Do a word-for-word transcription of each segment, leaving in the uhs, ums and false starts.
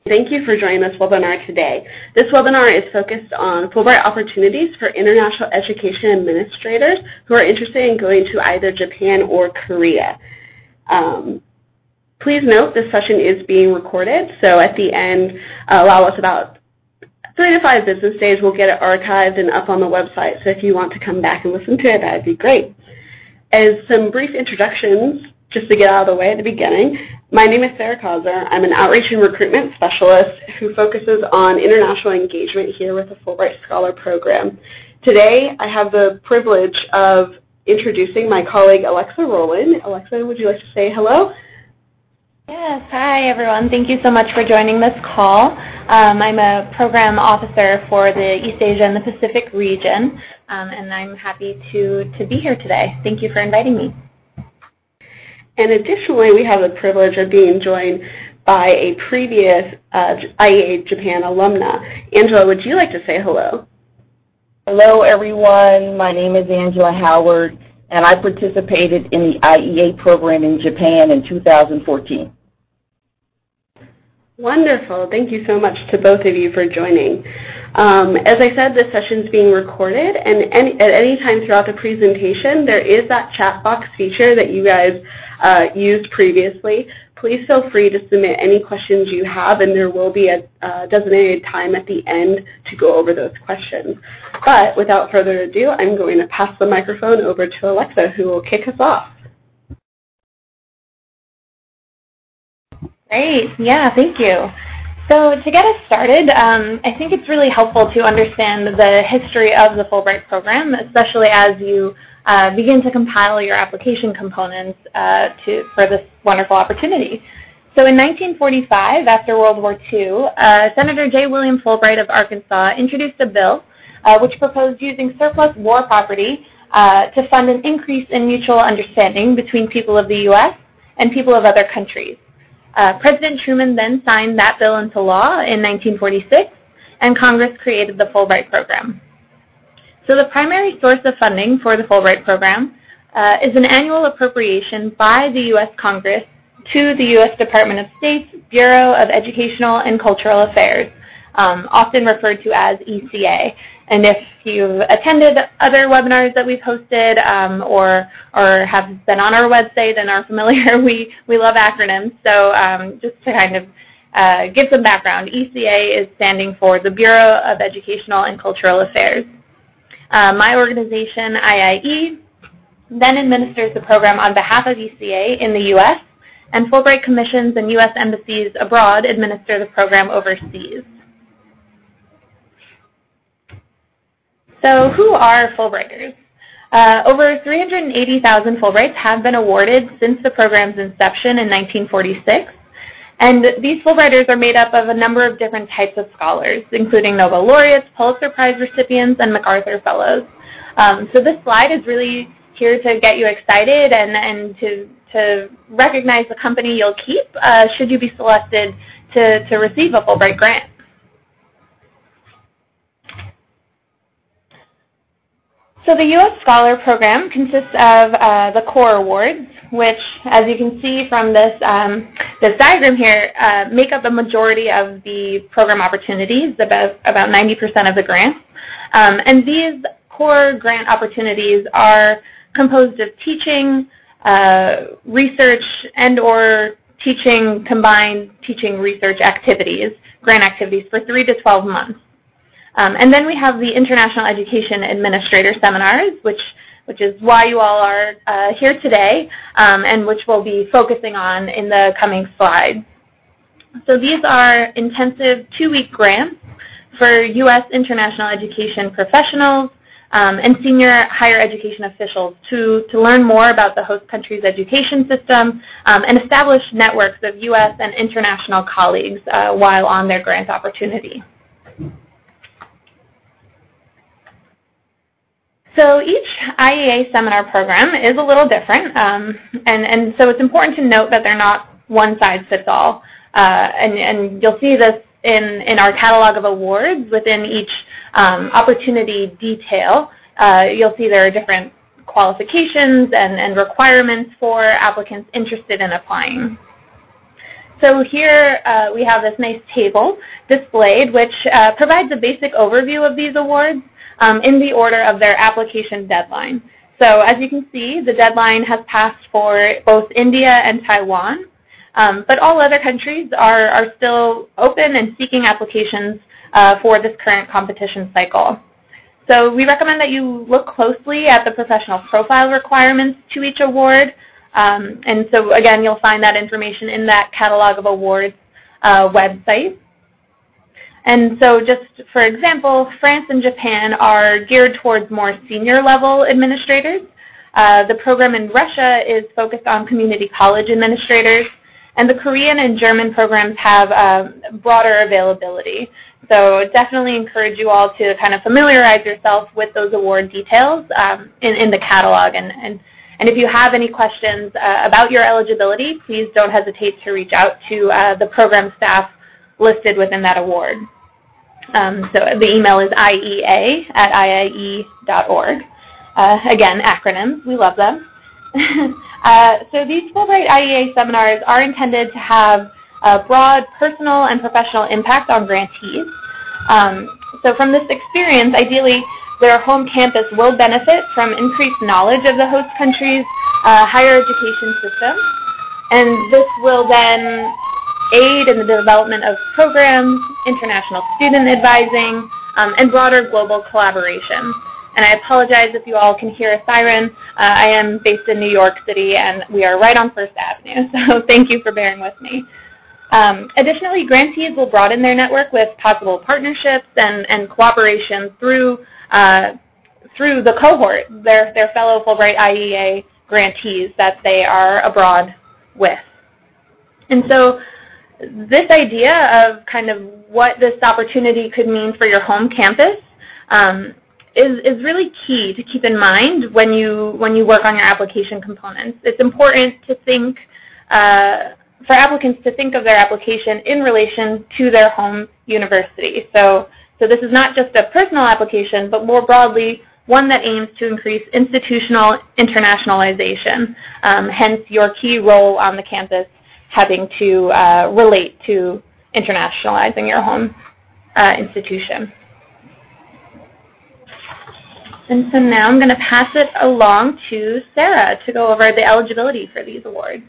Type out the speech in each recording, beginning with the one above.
Thank you for joining this webinar today. This webinar is focused on Fulbright opportunities for international education administrators who are interested in going to either Japan or Korea. Um, please note this session is being recorded, so at the end, uh, allow us about three to five business days. We'll get it archived and up on the website, so if you want to come back and listen to it, that would be great. As some brief introductions, just to get out of the way at the beginning, my name is Sarah Kauser. I'm an outreach and recruitment specialist who focuses on international engagement here with the Fulbright Scholar Program. Today, I have the privilege of introducing my colleague, Alexa Rowland. Alexa, would you like to say hello? Yes, hi everyone. Thank you so much for joining this call. Um, I'm a program officer for the East Asia and the Pacific region, um, and I'm happy to, to be here today. Thank you for inviting me. And additionally, we have the privilege of being joined by a previous uh, I E A Japan alumna. Angela, would you like to say hello? Hello, everyone. My name is Angela Howard, and I participated in the I E A program in Japan in two thousand fourteen. Wonderful. Thank you so much to both of you for joining. Um, as I said, this session is being recorded, and any, at any time throughout the presentation, there is that chat box feature that you guys uh, used previously. Please feel free to submit any questions you have, and there will be a uh, designated time at the end to go over those questions. But without further ado, I'm going to pass the microphone over to Alexa, who will kick us off. Great. Yeah, thank you. So to get us started, um, I think it's really helpful to understand the history of the Fulbright program, especially as you uh, begin to compile your application components uh, to, for this wonderful opportunity. So in nineteen forty-five, after World War Two, uh, Senator J. William Fulbright of Arkansas introduced a bill uh, which proposed using surplus war property uh, to fund an increase in mutual understanding between people of the U S and people of other countries. Uh, President Truman then signed that bill into law in nineteen forty-six, and Congress created the Fulbright program. So the primary source of funding for the Fulbright program uh, is an annual appropriation by the U S Congress to the U S Department of State's Bureau of Educational and Cultural Affairs, um, often referred to as E C A. And if you've attended other webinars that we've hosted um, or, or have been on our website and are familiar, we, we love acronyms. So um, just to kind of uh, give some background, E C A is standing for the Bureau of Educational and Cultural Affairs. Uh, my organization, I I E, then administers the program on behalf of E C A in the U S, and Fulbright commissions and U S embassies abroad administer the program overseas. So who are Fulbrighters? Uh, over three hundred eighty thousand Fulbrights have been awarded since the program's inception in nineteen forty-six. And these Fulbrighters are made up of a number of different types of scholars, including Nobel laureates, Pulitzer Prize recipients, and MacArthur Fellows. Um, so this slide is really here to get you excited and, and to, to recognize the company you'll keep uh, should you be selected to, to receive a Fulbright grant. So the U S Scholar Program consists of uh, the core awards, which, as you can see from this, um, this diagram here, uh, make up a majority of the program opportunities, about, about ninety percent of the grants. Um, and these core grant opportunities are composed of teaching, uh, research, and or teaching combined teaching research activities, grant activities for three to twelve months. Um, and then we have the International Education Administrator Seminars, which, which is why you all are uh, here today, um, and which we'll be focusing on in the coming slides. So these are intensive two-week grants for U S international education professionals um, and senior higher education officials to, to learn more about the host country's education system um, and establish networks of U S and international colleagues uh, while on their grant opportunity. So each I E A seminar program is a little different, um, and, and so it's important to note that they're not one size fits all. Uh, and, and you'll see this in, in our catalog of awards within each um, opportunity detail. Uh, you'll see there are different qualifications and, and requirements for applicants interested in applying. So here uh, we have this nice table displayed, which uh, provides a basic overview of these awards um, in the order of their application deadline. So as you can see, the deadline has passed for both India and Taiwan, um, but all other countries are, are still open and seeking applications uh, for this current competition cycle. So we recommend that you look closely at the professional profile requirements to each award. Um, and so, again, you'll find that information in that Catalog of Awards uh, website. And so just for example, France and Japan are geared towards more senior level administrators. Uh, the program in Russia is focused on community college administrators. And the Korean and German programs have uh, broader availability. So definitely encourage you all to kind of familiarize yourself with those award details um, in, in the catalog. And, and, and if you have any questions uh, about your eligibility, please don't hesitate to reach out to uh, the program staff listed within that award. Um, so the email is I E A at I I E dot org. Uh, again, acronyms, we love them. uh, so these Fulbright I E A seminars are intended to have a broad personal and professional impact on grantees. Um, so from this experience, ideally, their home campus will benefit from increased knowledge of the host country's uh, higher education system, and this will then aid in the development of programs, international student advising, um, and broader global collaboration. And I apologize if you all can hear a siren. Uh, I am based in New York City, and we are right on First Avenue, so thank you for bearing with me. Um, additionally, grantees will broaden their network with possible partnerships and, and cooperation through uh, through the cohort, their, their fellow Fulbright I E A grantees that they are abroad with. And so this idea of kind of what this opportunity could mean for your home campus um, is, is really key to keep in mind when you, when you work on your application components. It's important to think uh, for applicants to think of their application in relation to their home university. So, so this is not just a personal application, but more broadly, one that aims to increase institutional internationalization, um, hence your key role on the campus having to uh, relate to internationalizing your home uh, institution. And so now I'm going to pass it along to Sarah to go over the eligibility for these awards.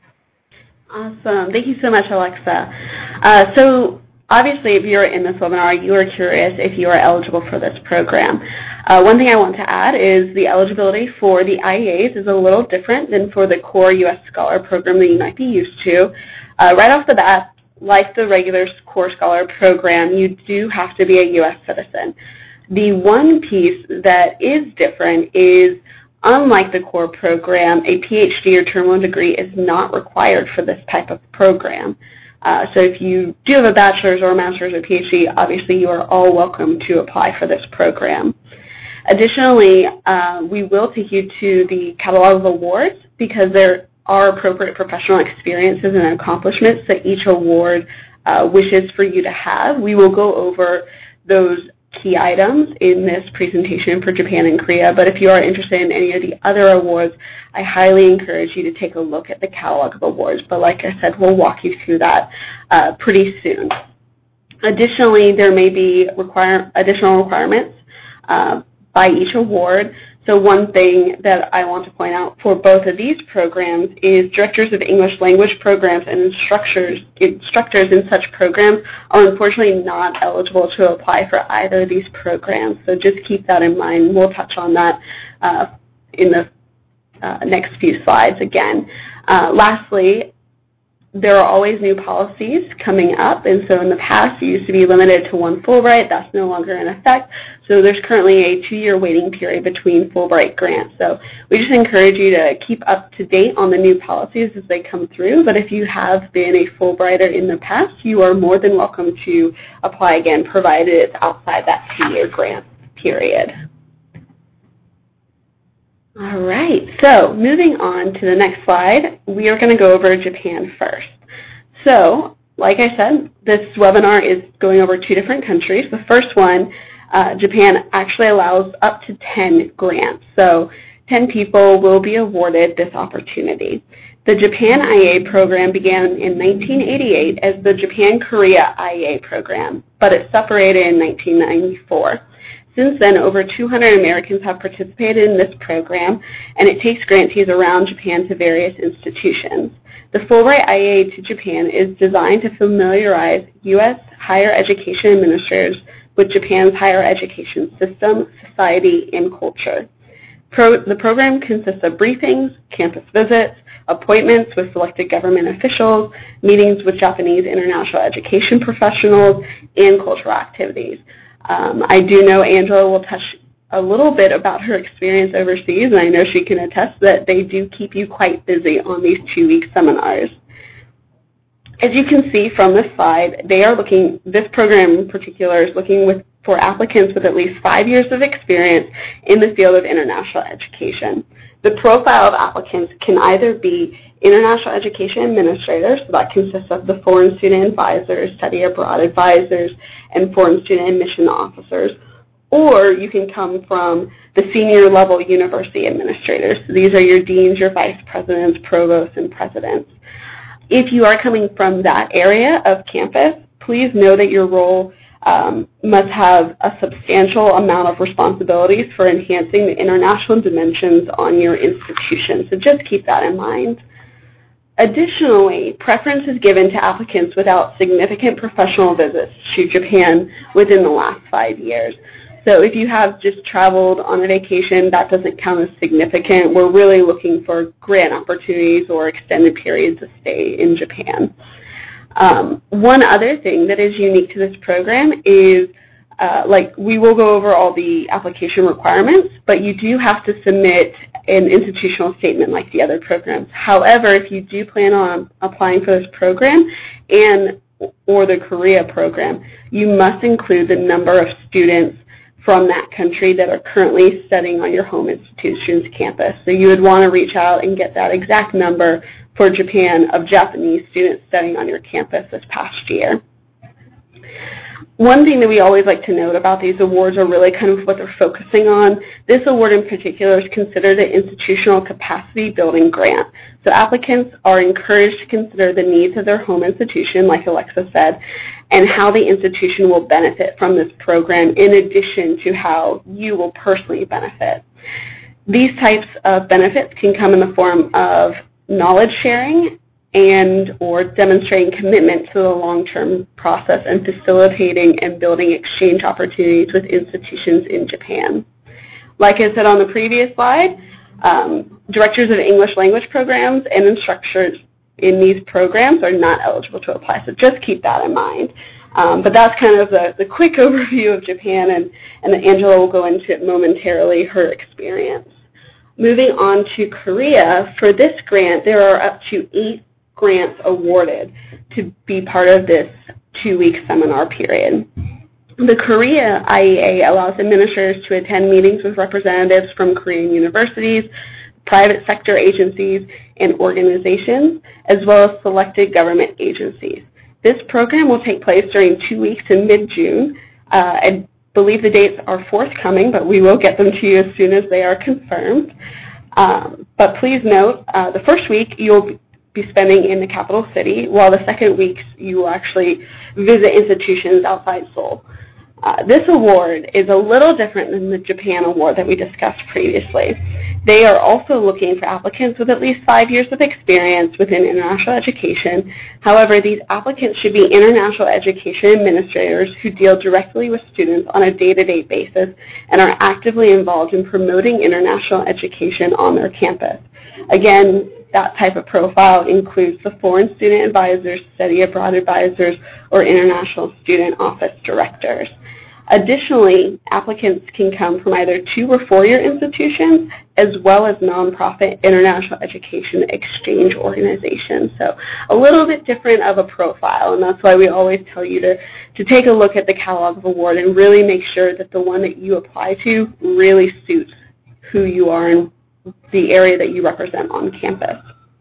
Awesome. Thank you so much, Alexa. Uh, so obviously, if you're in this webinar, you are curious if you are eligible for this program. Uh, one thing I want to add is the eligibility for the I E As is a little different than for the core U S Scholar program that you might be used to. Uh, right off the bat, like the regular core Scholar program, you do have to be a U S citizen. The one piece that is different is, unlike the core program, a P H D or Term one degree is not required for this type of program. Uh, so if you do have a bachelor's or a master's or P H D, obviously you are all welcome to apply for this program. Additionally, uh, we will take you to the Catalog of Awards because there are appropriate professional experiences and accomplishments that each award uh, wishes for you to have. We will go over those key items in this presentation for Japan and Korea, but if you are interested in any of the other awards, I highly encourage you to take a look at the Catalog of Awards. But like I said, we'll walk you through that uh, pretty soon. Additionally, there may be require additional requirements uh, by each award. So one thing that I want to point out for both of these programs is directors of English language programs and instructors, instructors in such programs are unfortunately not eligible to apply for either of these programs. So just keep that in mind. We'll touch on that uh, in the uh, next few slides again. Uh, lastly, there are always new policies coming up, and so in the past it used to be limited to one Fulbright. That's no longer in effect. So there's currently a two-year waiting period between Fulbright grants. So we just encourage you to keep up to date on the new policies as they come through, but if you have been a Fulbrighter in the past, you are more than welcome to apply again, provided it's outside that two-year grant period. All right, so moving on to the next slide, we are going to go over Japan first. So, like I said, this webinar is going over two different countries. The first one, uh, Japan actually allows up to ten grants. So ten people will be awarded this opportunity. The Japan I E A program began in nineteen eighty-eight as the Japan-Korea I E A program, but it separated in nineteen ninety-four. Since then, over two hundred Americans have participated in this program, and it takes grantees around Japan to various institutions. The Fulbright I E A to Japan is designed to familiarize U S higher education administrators with Japan's higher education system, society, and culture. Pro the program consists of briefings, campus visits, appointments with selected government officials, meetings with Japanese international education professionals, and cultural activities. Um, I do know Angela will touch a little bit about her experience overseas, and I know she can attest that they do keep you quite busy on these two-week seminars. As you can see from this slide, they are looking, this program in particular is looking with, for applicants with at least five years of experience in the field of international education. The profile of applicants can either be international education administrators, so that consists of the foreign student advisors, study abroad advisors, and foreign student admission officers, or you can come from the senior level university administrators. So these are your deans, your vice presidents, provosts, and presidents. If you are coming from that area of campus, please know that your role um, must have a substantial amount of responsibilities for enhancing the international dimensions on your institution. So just keep that in mind. Additionally, preference is given to applicants without significant professional visits to Japan within the last five years. So if you have just traveled on a vacation, that doesn't count as significant. We're really looking for grant opportunities or extended periods of stay in Japan. Um, one other thing that is unique to this program is, uh, like, we will go over all the application requirements, but you do have to submit an institutional statement like the other programs. However, if you do plan on applying for this program and or the Korea program, you must include the number of students from that country that are currently studying on your home institution's campus. So you would want to reach out and get that exact number for Japan of Japanese students studying on your campus this past year. One thing that we always like to note about these awards are really kind of what they're focusing on. This award in particular is considered an institutional capacity building grant. So applicants are encouraged to consider the needs of their home institution, like Alexa said, and how the institution will benefit from this program in addition to how you will personally benefit. These types of benefits can come in the form of knowledge sharing and or demonstrating commitment to the long-term process and facilitating and building exchange opportunities with institutions in Japan. Like I said on the previous slide, um, directors of English language programs and instructors in these programs are not eligible to apply, so just keep that in mind. Um, but that's kind of the, the quick overview of Japan, and, and Angela will go into it momentarily, her experience. Moving on to Korea, for this grant, there are up to eight grants awarded to be part of this two-week seminar period. The Korea I E A allows administrators to attend meetings with representatives from Korean universities, private sector agencies, and organizations, as well as selected government agencies. This program will take place during two weeks in mid-June. Uh, I believe the dates are forthcoming, but we will get them to you as soon as they are confirmed. Um, but please note, uh, the first week you'll be spending in the capital city, while the second weeks you will actually visit institutions outside Seoul. Uh, this award is a little different than the Japan award that we discussed previously. They are also looking for applicants with at least five years of experience within international education. However, these applicants should be international education administrators who deal directly with students on a day-to-day basis and are actively involved in promoting international education on their campus. Again, that type of profile includes the foreign student advisors, study abroad advisors, or international student office directors. Additionally, applicants can come from either two or four-year institutions as well as nonprofit international education exchange organizations. So a little bit different of a profile, and that's why we always tell you to, to take a look at the catalog of award and really make sure that the one that you apply to really suits who you are and the area that you represent on campus.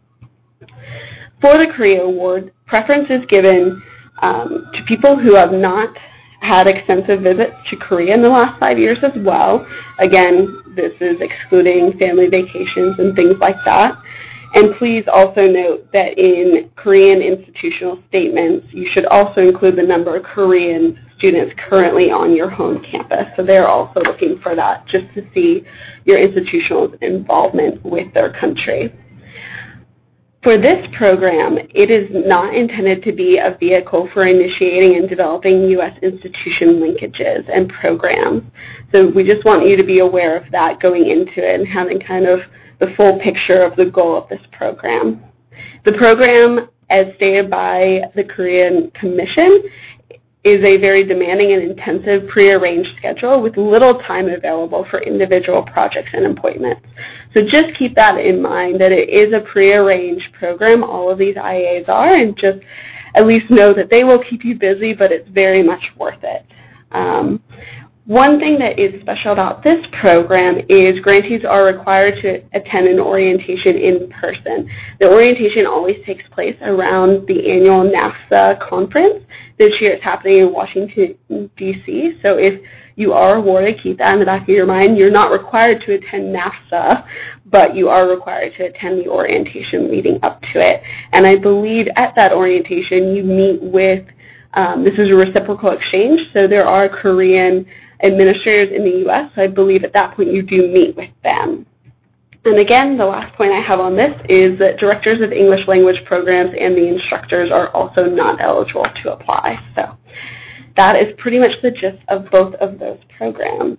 For the Korea Award, preference is given um, to people who have not had extensive visits to Korea in the last five years as well. Again, this is excluding family vacations and things like that. And please also note that in Korean institutional statements, you should also include the number of Korean students currently on your home campus. So they're also looking for that just to see your institutional involvement with their country. For this program, it is not intended to be a vehicle for initiating and developing U S institution linkages and programs. So we just want you to be aware of that going into it and having kind of the full picture of the goal of this program. The program, as stated by the Korean Commission, is a very demanding and intensive prearranged schedule with little time available for individual projects and appointments. So just keep that in mind, that it is a prearranged program. All of these I A As are, and just at least know that they will keep you busy, but it's very much worth it. Um, One thing that is special about this program is grantees are required to attend an orientation in person. The orientation always takes place around the annual NAFSA conference. This year it's happening in Washington, D C, so if you are awarded, keep that in the back of your mind. You're not required to attend NAFSA, but you are required to attend the orientation leading up to it. And I believe at that orientation you meet with, um, this is a reciprocal exchange, so there are Korean administrators in the U S, so I believe at that point you do meet with them. And again, the last point I have on this is that directors of English language programs and the instructors are also not eligible to apply. So that is pretty much the gist of both of those programs.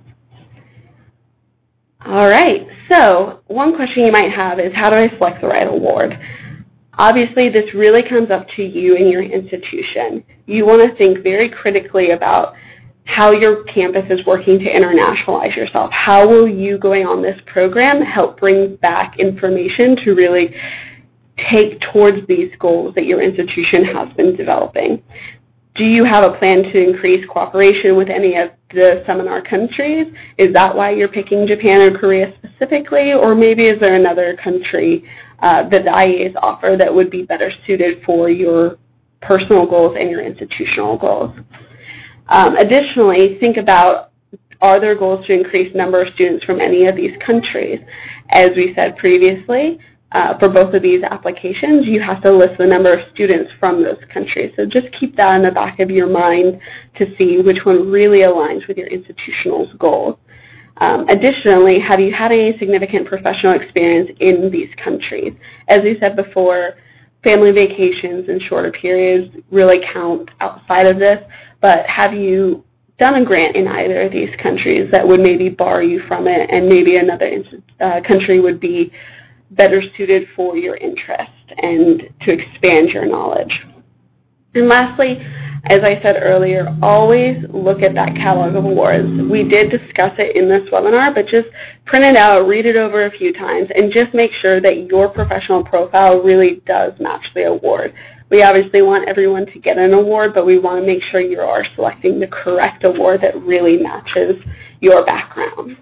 All right, so one question you might have is, how do I select the right award? Obviously, this really comes up to you and your institution. You want to think very critically about how your campus is working to internationalize yourself. How will you going on this program help bring back information to really take towards these goals that your institution has been developing? Do you have a plan to increase cooperation with any of the seminar countries? Is that why you're picking Japan or Korea specifically? Or maybe is there another country uh, that the I A As offer that would be better suited for your personal goals and your institutional goals? Um, additionally, think about, are there goals to increase number of students from any of these countries? As we said previously, uh, for both of these applications, you have to list the number of students from those countries. So just keep that in the back of your mind to see which one really aligns with your institutional's goals. Um, additionally, have you had any significant professional experience in these countries? As we said before, family vacations and shorter periods really count outside of this, but have you done a grant in either of these countries that would maybe bar you from it, and maybe another uh, country would be better suited for your interest and to expand your knowledge? And lastly, as I said earlier, always look at that catalog of awards. We did discuss it in this webinar, but just print it out, read it over a few times, and just make sure that your professional profile really does match the award. We obviously want everyone to get an award, but we want to make sure you are selecting the correct award that really matches your background.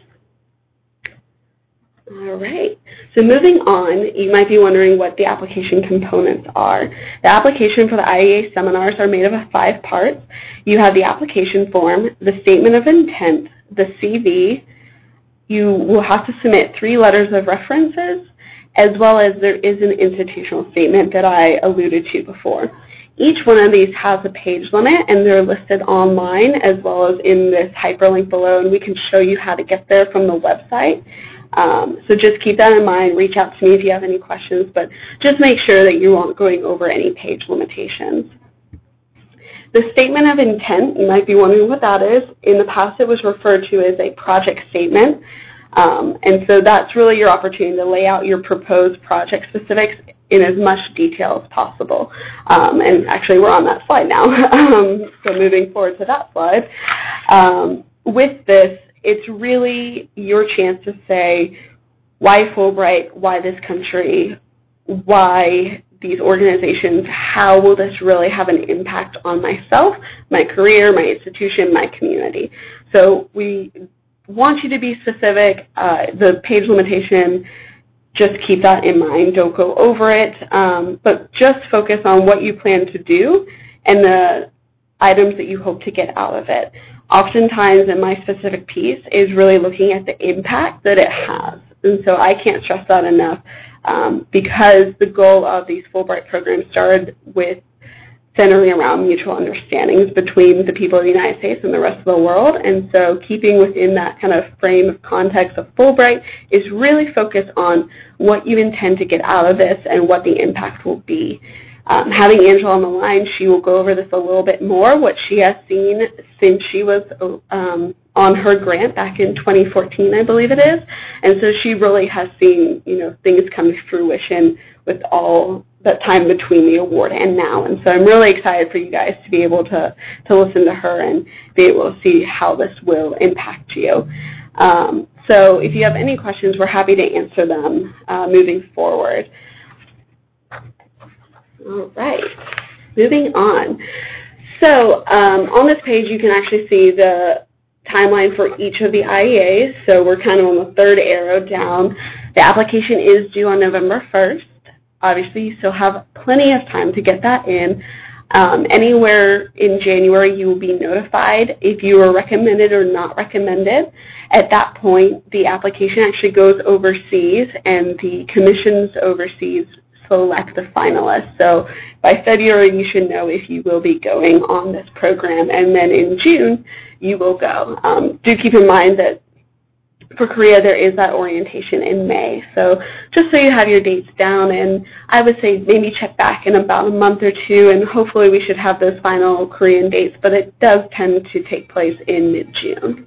All right, so moving on, you might be wondering what the application components are. The application for the I A A seminars are made of five parts. You have the application form, the statement of intent, the C V. You will have to submit three letters of references, as well as there is an institutional statement that I alluded to before. Each one of these has a page limit, and they're listed online as well as in this hyperlink below, and we can show you how to get there from the website. Um, so just keep that in mind. Reach out to me if you have any questions, but just make sure that you aren't going over any page limitations. The statement of intent, you might be wondering what that is. In the past, it was referred to as a project statement. Um, and so that's really your opportunity to lay out your proposed project specifics in as much detail as possible. Um, and actually, we're on that slide now. um, so moving forward to that slide. Um, with this, it's really your chance to say why Fulbright, why this country, why these organizations, how will this really have an impact on myself, my career, my institution, my community. So we want you to be specific. Uh, the page limitation, just keep that in mind. Don't go over it, um, but just focus on what you plan to do and the items that you hope to get out of it. Oftentimes in my specific piece is really looking at the impact that it has. And so I can't stress that enough, um, because the goal of these Fulbright programs started with centering around mutual understandings between the people of the United States and the rest of the world. And so keeping within that kind of frame of context of Fulbright is really focused on what you intend to get out of this and what the impact will be. Um, having Angela on the line, she will go over this a little bit more, what she has seen since she was um, on her grant back in twenty fourteen, I believe it is. And so she really has seen, you know, things come to fruition with all that time between the award and now. And so I'm really excited for you guys to be able to, to listen to her and be able to see how this will impact you. Um, so if you have any questions, we're happy to answer them uh, moving forward. All right, moving on. So um, on this page, you can actually see the timeline for each of the I E As. So we're kind of on the third arrow down. The application is due on November first. Obviously, you still have plenty of time to get that in. Um, anywhere in January, you will be notified if you are recommended or not recommended. At that point, the application actually goes overseas, and the commissions overseas select the finalists. So by February, you should know if you will be going on this program, and then in June, you will go. Um, do keep in mind that for Korea, there is that orientation in May. So just so you have your dates down, and I would say maybe check back in about a month or two, and hopefully we should have those final Korean dates, but it does tend to take place in mid-June.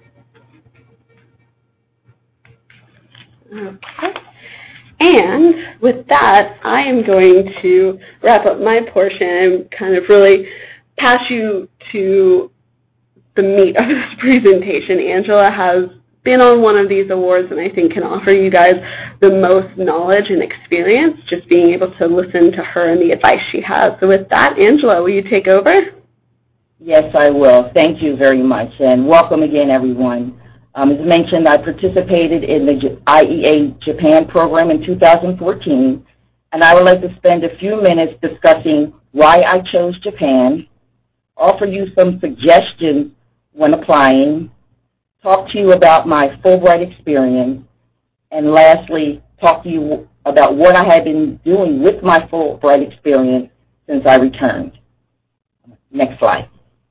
Okay. And with that, I am going to wrap up my portion and kind of really pass you to the meat of this presentation. Angela has been on one of these awards and I think can offer you guys the most knowledge and experience, just being able to listen to her and the advice she has. So with that, Angela, will you take over? Yes, I will. Thank you very much, and welcome again, everyone. Um, as mentioned, I participated in the I E A Japan program in two thousand fourteen, and I would like to spend a few minutes discussing why I chose Japan, offer you some suggestions when applying, talk to you about my Fulbright experience, and lastly, talk to you about what I have been doing with my Fulbright experience since I returned. Next slide.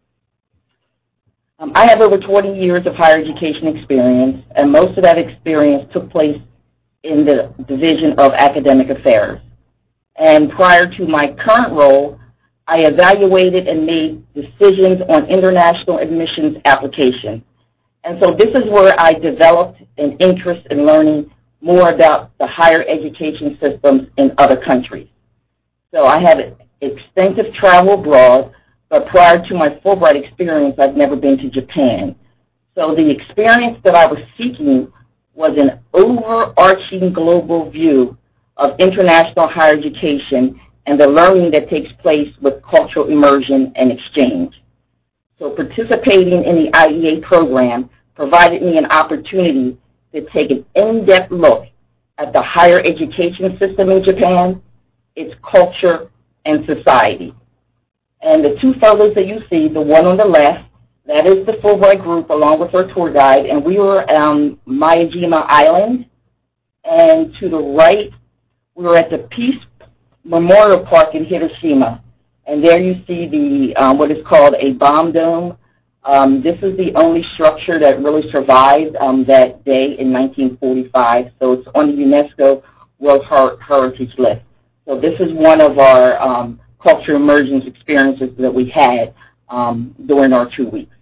Um, I have over twenty years of higher education experience, and most of that experience took place in the Division of Academic Affairs. And prior to my current role, I evaluated and made decisions on international admissions applications. And so this is where I developed an interest in learning more about the higher education systems in other countries. So I have extensive travel abroad, but prior to my Fulbright experience, I've never been to Japan. So the experience that I was seeking was an overarching global view of international higher education and the learning that takes place with cultural immersion and exchange. So participating in the I E A program provided me an opportunity to take an in-depth look at the higher education system in Japan, its culture, and society. And the two photos that you see, the one on the left, that is the Fulbright group along with our tour guide, and we were on Miyajima Island. And to the right, we were at the Peace Memorial Park in Hiroshima. And there you see the um, what is called a bomb dome. Um, this is the only structure that really survived um, that day in nineteen forty-five. So it's on the UNESCO World Heritage List. So this is one of our um, culture immersion experiences that we had um, during our two weeks.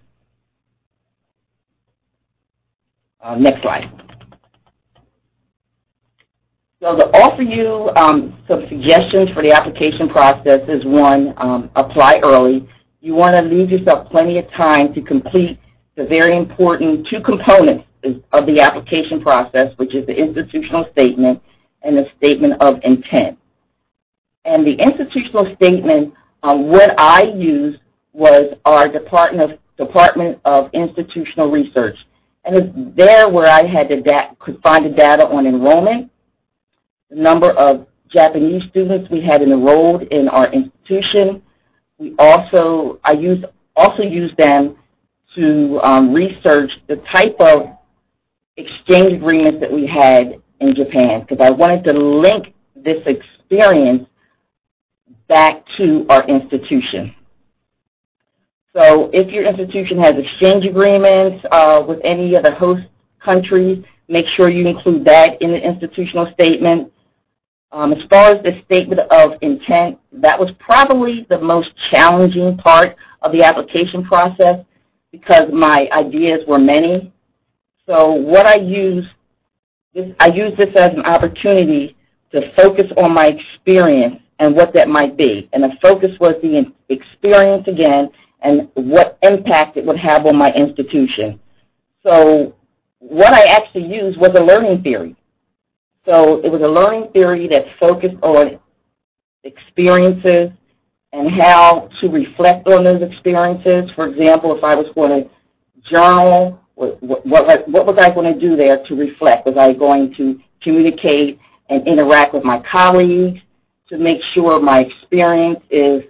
Uh, next slide. So to offer you um, some suggestions for the application process is one, um, apply early. You want to leave yourself plenty of time to complete the very important two components of the application process, which is the institutional statement and the statement of intent. And the institutional statement, um, what I used was our Department of, Department of Institutional Research. And it's there where I had to da could find the data on enrollment, the number of Japanese students we had enrolled in our institution. We also, I used, also used them to um, research the type of exchange agreements that we had in Japan, because I wanted to link this experience back to our institution. So if your institution has exchange agreements uh, with any of the host countries, make sure you include that in the institutional statement. Um, as far as the statement of intent, that was probably the most challenging part of the application process because my ideas were many. So what I used, this, I used this as an opportunity to focus on my experience and what that might be. And the focus was the experience again and what impact it would have on my institution. So what I actually used was a learning theory. So it was a learning theory that focused on experiences and how to reflect on those experiences. For example, if I was going to journal, what, what, what was I going to do there to reflect? Was I going to communicate and interact with my colleagues to make sure my experience is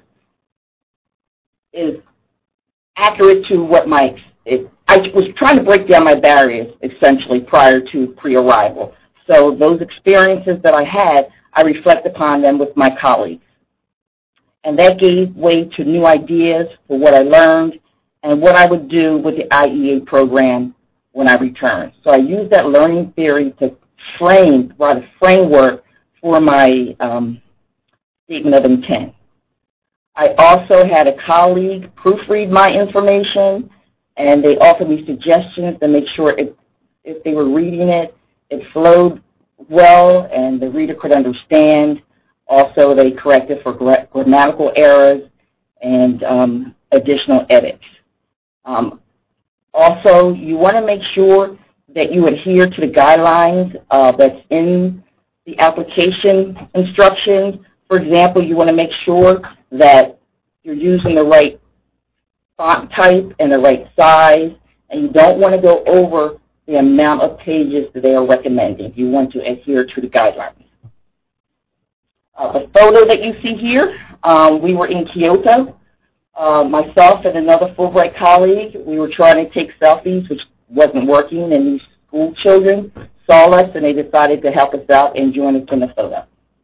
is accurate to what my, it, I was trying to break down my barriers, essentially, prior to pre-arrival. So those experiences that I had, I reflect upon them with my colleagues. And that gave way to new ideas for what I learned and what I would do with the I E A program when I returned. So I used that learning theory to frame, provide a framework for my um, statement of intent. I also had a colleague proofread my information, and they offered me suggestions to make sure it, if they were reading it, it flowed well and the reader could understand. Also, they corrected for gra grammatical errors and um, additional edits. Um, also, you want to make sure that you adhere to the guidelines uh, that's in the application instructions. For example, you want to make sure that you're using the right font type and the right size, and you don't want to go over the amount of pages that they are recommending. You want to adhere to the guidelines. Uh, the photo that you see here, um, we were in Kyoto. Uh, myself and another Fulbright colleague, we were trying to take selfies, which wasn't working, and these school children saw us, and they decided to help us out and join us in the photo.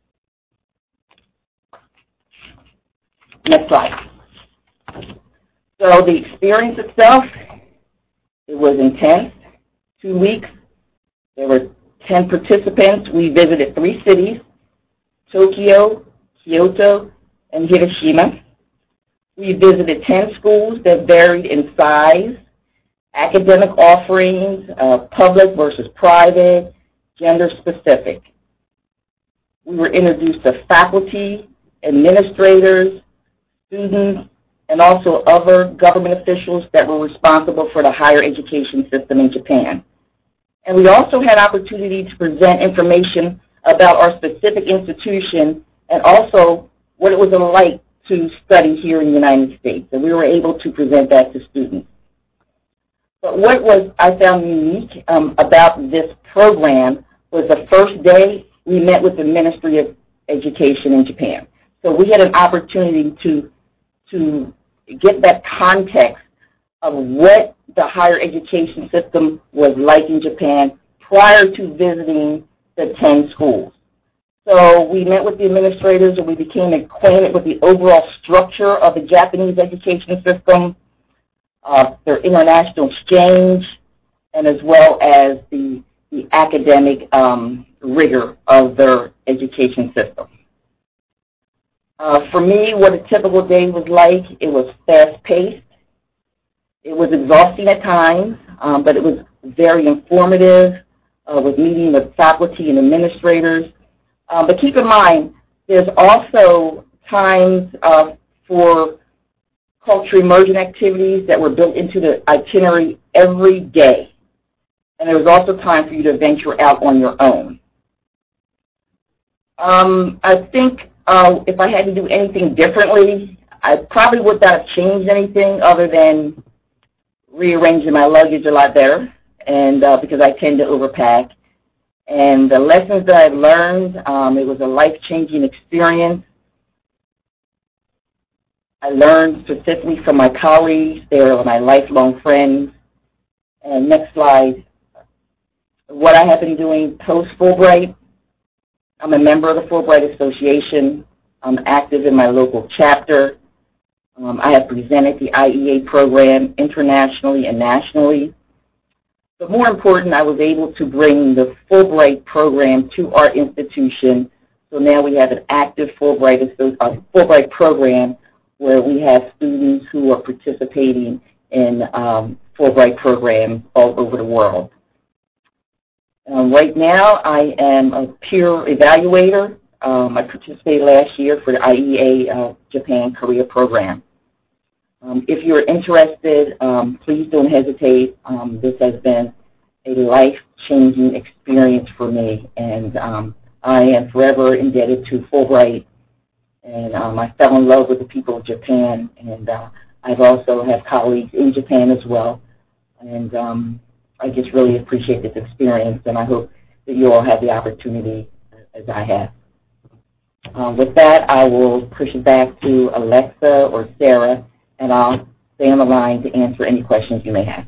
Next slide. So the experience itself, it was intense. Two weeks. There were ten participants. We visited three cities, Tokyo, Kyoto, and Hiroshima. We visited ten schools that varied in size, academic offerings, uh, public versus private, gender specific. We were introduced to faculty, administrators, students, and also other government officials that were responsible for the higher education system in Japan. And we also had opportunity to present information about our specific institution and also what it was like to study here in the United States. And we were able to present that to students. But what was I found unique um, about this program was the first day we met with the Ministry of Education in Japan. So we had an opportunity to to get that context of what the higher education system was like in Japan prior to visiting the ten schools. So we met with the administrators and we became acquainted with the overall structure of the Japanese education system, uh, their international exchange, and as well as the, the academic um, rigor of their education system. Uh, for me, what a typical day was like, it was fast-paced. It was exhausting at times, um, but it was very informative uh, with meeting with faculty and administrators. Um, but keep in mind, there's also times uh, for culture immersion activities that were built into the itinerary every day. And there was also time for you to venture out on your own. Um, I think Uh, if I had to do anything differently, I probably would not have changed anything other than rearranging my luggage a lot better, and uh, because I tend to overpack. And the lessons that I've learned, um, it was a life-changing experience. I learned specifically from my colleagues. They were my lifelong friends. And next slide. What I have been doing post-Fulbright, I'm a member of the Fulbright Association. I'm active in my local chapter. Um, I have presented the I E A program internationally and nationally. But more important, I was able to bring the Fulbright program to our institution. So now we have an active Fulbright, uh, Fulbright program where we have students who are participating in um, Fulbright programs all over the world. Um, right now, I am a peer evaluator. Um, I participated last year for the I E A uh, Japan Korea program. Um, if you're interested, um, please don't hesitate. Um, this has been a life-changing experience for me, and um, I am forever indebted to Fulbright. And um, I fell in love with the people of Japan, and uh, I've also have colleagues in Japan as well. And um, I just really appreciate this experience, and I hope that you all have the opportunity as I have. Um, with that, I will push it back to Alexa or Sarah, and I'll stay on the line to answer any questions you may have.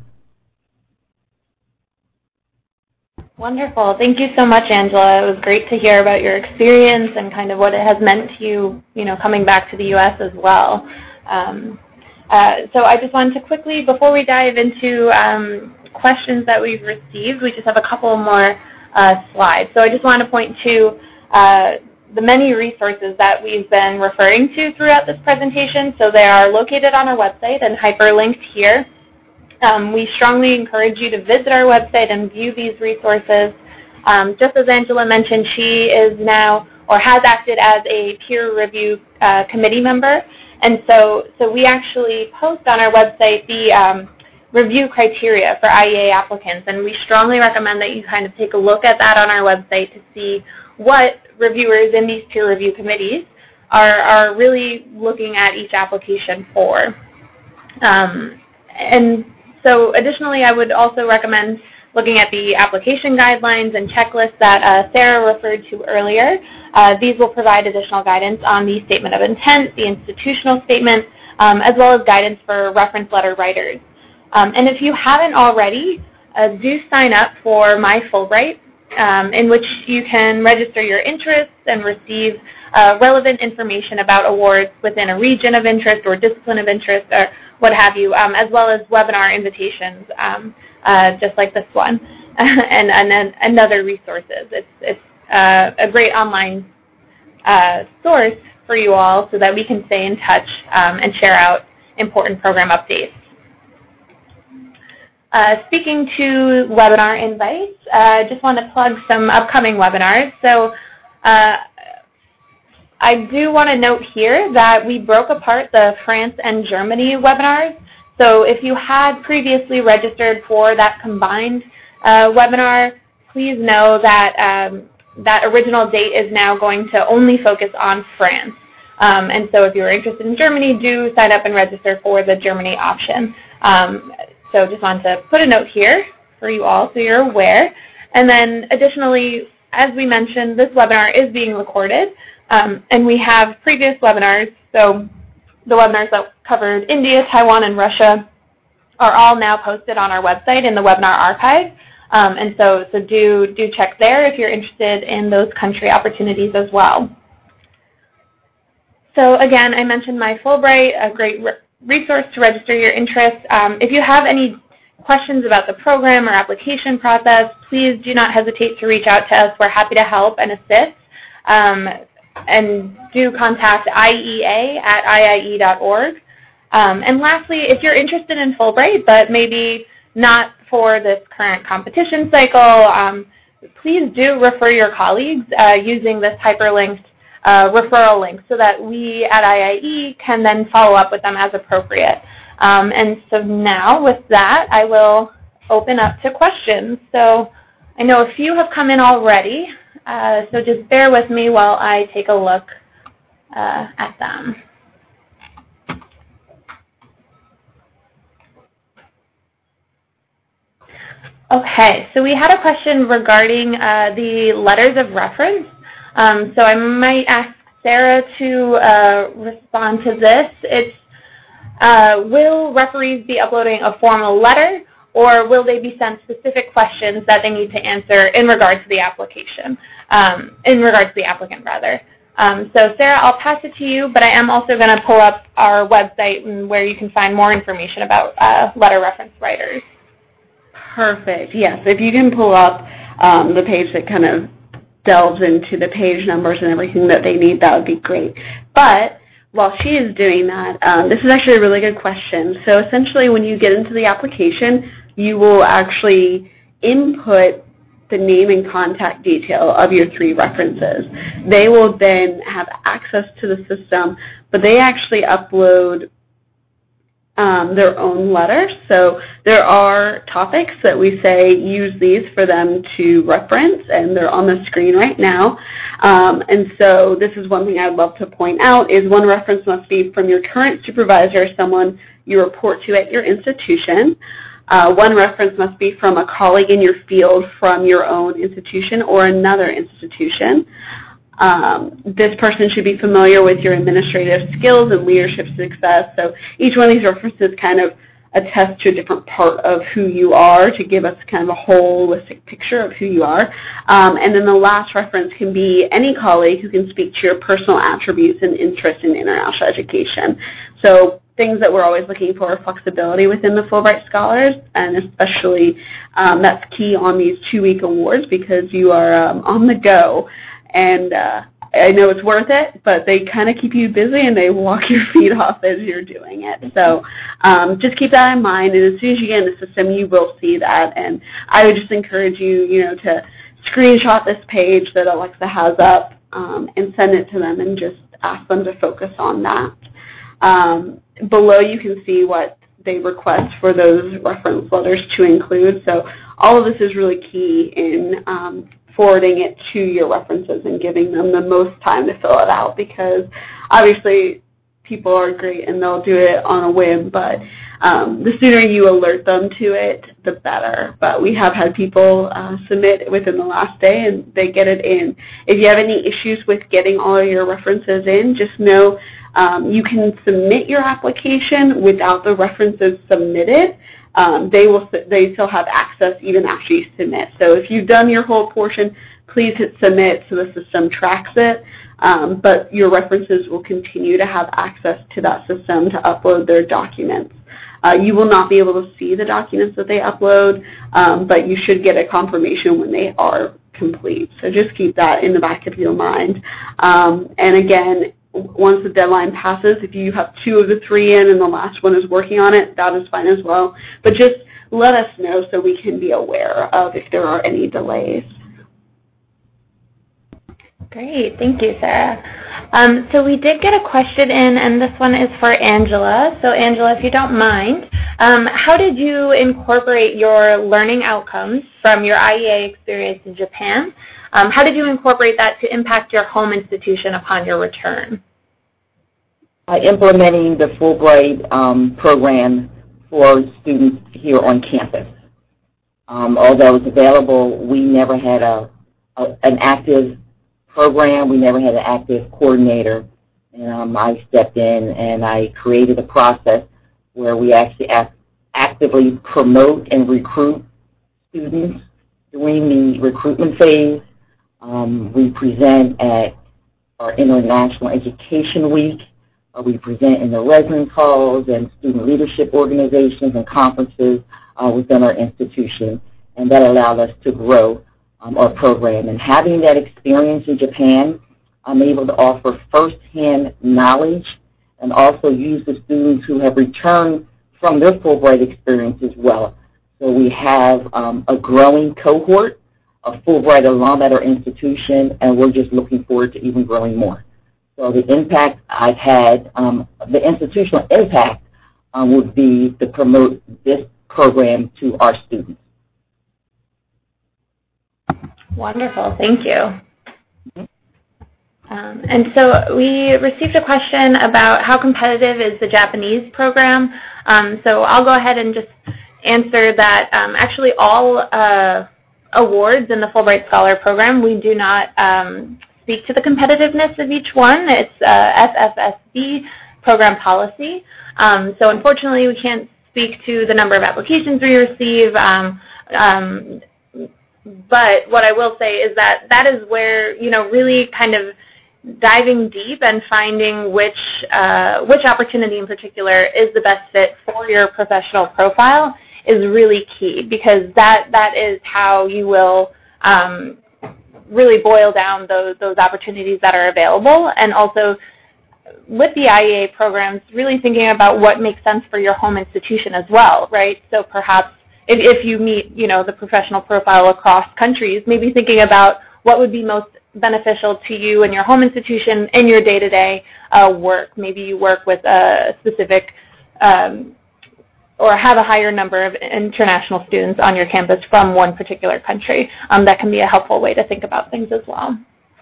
Wonderful. Thank you so much, Angela. It was great to hear about your experience and kind of what it has meant to you, you know, coming back to the U S as well. Um, uh, so I just wanted to quickly, before we dive into um, questions that we've received, we just have a couple more uh, slides. So I just want to point to uh, the many resources that we've been referring to throughout this presentation. So they are located on our website and hyperlinked here. Um, we strongly encourage you to visit our website and view these resources. Um, just as Angela mentioned, she is now or has acted as a peer review uh, committee member. And so, so we actually post on our website the um, review criteria for I E A applicants, and we strongly recommend that you kind of take a look at that on our website to see what reviewers in these peer review committees are, are really looking at each application for. Um, and so additionally, I would also recommend looking at the application guidelines and checklists that uh, Sarah referred to earlier. Uh, these will provide additional guidance on the statement of intent, the institutional statement, um, as well as guidance for reference letter writers. Um, and if you haven't already, uh, do sign up for My Fulbright, um, in which you can register your interests and receive uh, relevant information about awards within a region of interest or discipline of interest or what have you, um, as well as webinar invitations, um, uh, just like this one, and, and, and, and other resources. It's, it's uh, a great online uh, source for you all so that we can stay in touch um, and share out important program updates. Uh, speaking to webinar invites, I uh, just want to plug some upcoming webinars. So uh, I do want to note here that we broke apart the France and Germany webinars. So if you had previously registered for that combined uh, webinar, please know that um, that original date is now going to only focus on France. Um, and so if you're interested in Germany, do sign up and register for the Germany option. Um, so just wanted to put a note here for you all so you're aware. And then additionally, as we mentioned, this webinar is being recorded. Um, and we have previous webinars, so the webinars that covered India, Taiwan, and Russia are all now posted on our website in the webinar archive. Um, and so, so do, do check there if you're interested in those country opportunities as well. So again, I mentioned My Fulbright, a great re resource to register your interest. Um, if you have any questions about the program or application process, please do not hesitate to reach out to us. We're happy to help and assist. Um, and do contact I E A at I I E dot org. Um, and lastly, if you're interested in Fulbright, but maybe not for this current competition cycle, um, please do refer your colleagues uh, using this hyperlinked uh, referral link so that we at I I E can then follow up with them as appropriate. Um, and so now with that, I will open up to questions. So I know a few have come in already. Uh, so just bear with me while I take a look uh, at them. Okay, so we had a question regarding uh, the letters of reference. Um, so I might ask Sarah to uh, respond to this. It's, uh, will referees be uploading a formal letter, or will they be sent specific questions that they need to answer in regard to the application, um, in regard to the applicant, rather? Um, so Sarah, I'll pass it to you, but I am also going to pull up our website and where you can find more information about uh, letter reference writers. Perfect. Yes, if you can pull up um, the page that kind of delves into the page numbers and everything that they need, that would be great. But while she is doing that, um, this is actually a really good question. So essentially when you get into the application, you will actually input the name and contact detail of your three references. They will then have access to the system, but they actually upload um, their own letters. So there are topics that we say use these for them to reference, and they're on the screen right now. Um, and so this is one thing I'd love to point out is one reference must be from your current supervisor, someone you report to at your institution. Uh, one reference must be from a colleague in your field from your own institution or another institution. Um, this person should be familiar with your administrative skills and leadership success. So each one of these references kind of attest to a different part of who you are to give us kind of a holistic picture of who you are. Um, and then the last reference can be any colleague who can speak to your personal attributes and interest in international education. So things that we're always looking for are flexibility within the Fulbright Scholars, and especially um, that's key on these two-week awards because you are um, on the go. And uh, I know it's worth it, but they kind of keep you busy and they walk your feet off as you're doing it. So um, just keep that in mind, and as soon as you get in the system, you will see that. And I would just encourage you, you know, to screenshot this page that Alexa has up um, and send it to them and just ask them to focus on that. Um, below you can see what they request for those reference letters to include. So all of this is really key in um, forwarding it to your references and giving them the most time to fill it out, because obviously people are great and they'll do it on a whim, but um, the sooner you alert them to it, the better. But we have had people uh, submit within the last day and they get it in. If you have any issues with getting all of your references in, just know um, you can submit your application without the references submitted. Um, they will. They still have access even after you submit. So if you've done your whole portion, please hit submit so the system tracks it. Um, but your references will continue to have access to that system to upload their documents. Uh, you will not be able to see the documents that they upload, um, but you should get a confirmation when they are complete. So just keep that in the back of your mind. Um, and again, once the deadline passes, if you have two of the three in and the last one is working on it, that is fine as well. But just let us know so we can be aware of if there are any delays. Great. Thank you, Sarah. Um, so we did get a question in, and this one is for Angela. So Angela, if you don't mind, um, how did you incorporate your learning outcomes from your I E A experience in Japan? Um, how did you incorporate that to impact your home institution upon your return? By implementing the Fulbright um, program for students here on campus. Um, although it's available, we never had a, a an active program. We never had an active coordinator. And um, I stepped in and I created a process where we actually act, actively promote and recruit students during the recruitment phase. Um, we present at our International Education Week. Uh, we present in the residence halls and student leadership organizations and conferences uh, within our institution, and that allowed us to grow um, our program. And having that experience in Japan, I'm able to offer firsthand knowledge and also use the students who have returned from their Fulbright experience as well. So we have um, a growing cohort of Fulbright alum at our institution, and we're just looking forward to even growing more. So the impact I've had, um, the institutional impact um, would be to promote this program to our students. Wonderful. Thank you. Mm-hmm. Um, and so we received a question about how competitive is the Japanese program. Um, so I'll go ahead and just answer that. Um, actually, all uh, awards in the Fulbright Scholar Program, we do not um, speak to the competitiveness of each one. It's uh, F F S B program policy. Um, so unfortunately, we can't speak to the number of applications we receive, um, um, but what I will say is that that is where, you know, really kind of diving deep and finding which uh, which opportunity in particular is the best fit for your professional profile is really key, because that that is how you will um, really boil down those those opportunities that are available. And also with the I E A programs, really thinking about what makes sense for your home institution as well, right? So perhaps if, if you meet, you know, the professional profile across countries, maybe thinking about what would be most beneficial to you and your home institution in your day-to-day uh, work. Maybe you work with a specific um, or have a higher number of international students on your campus from one particular country. Um, that can be a helpful way to think about things as well.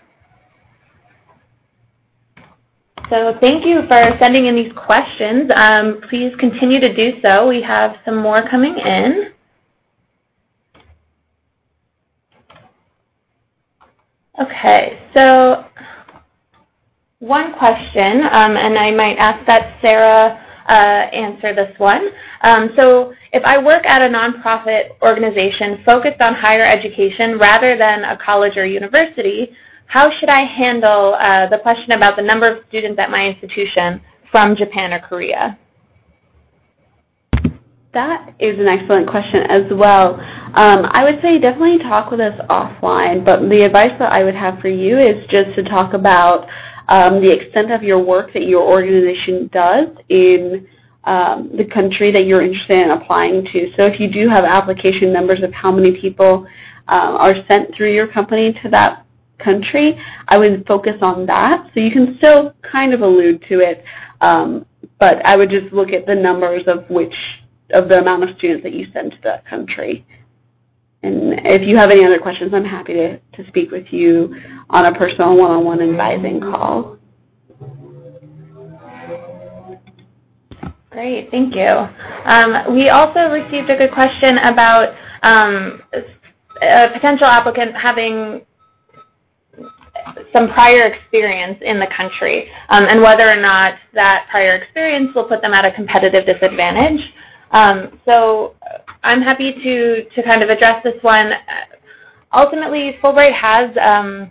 So thank you for sending in these questions. Um, please continue to do so. We have some more coming in. Okay, so one question, um, and I might ask that Sarah uh, answer this one. Um, so if I work at a nonprofit organization focused on higher education rather than a college or university, how should I handle uh, the question about the number of students at my institution from Japan or Korea? That is an excellent question as well. Um, I would say definitely talk with us offline, but the advice that I would have for you is just to talk about um, the extent of your work that your organization does in um, the country that you're interested in applying to. So if you do have application numbers of how many people um, are sent through your company to that country, I would focus on that. So you can still kind of allude to it, um, but I would just look at the numbers of which of the amount of students that you send to that country. And if you have any other questions, I'm happy to, to speak with you on a personal one-on-one advising call. Great, thank you. Um, we also received a good question about um, a potential applicant having some prior experience in the country, um, and whether or not that prior experience will put them at a competitive disadvantage. Um, so I'm happy to, to kind of address this one. Ultimately, Fulbright has um,